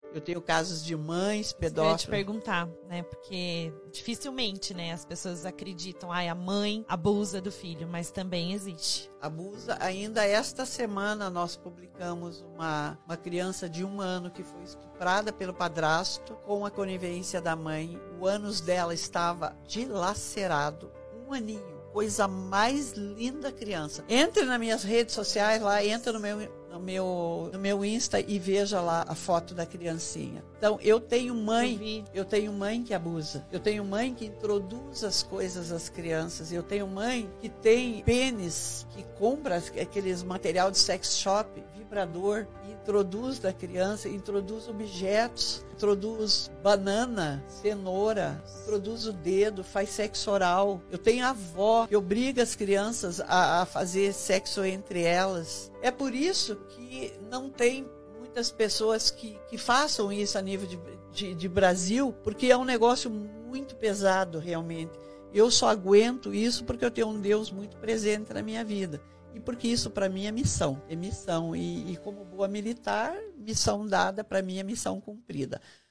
Eu tenho casos de mães Eu ia te pedófilas. perguntar, né? Porque dificilmente, né, as pessoas acreditam, a mãe abusa do filho, mas também existe. Abusa. Ainda esta semana nós publicamos uma criança de 1 ano que foi estuprada pelo padrasto com a conivência da mãe. O ânus dela estava dilacerado, 1 aninho. Coisa mais linda, criança. Entre nas minhas redes sociais lá, entra no meu Insta e veja lá a foto da criancinha. Então, eu tenho mãe que abusa. Eu tenho mãe que introduz as coisas às crianças. Eu tenho mãe que tem pênis, que compra aqueles material de sex shop, vibrador, e introduz da criança, introduz objetos, introduz banana, cenoura, introduz o dedo, faz sexo oral. Eu tenho avó que obriga as crianças a fazer sexo entre elas. É por isso que não tem muitas pessoas que façam isso a nível de Brasil, porque é um negócio muito pesado realmente. Eu só aguento isso porque eu tenho um Deus muito presente na minha vida. E porque isso para mim é missão. É missão. E como boa militar, missão dada para mim é missão cumprida.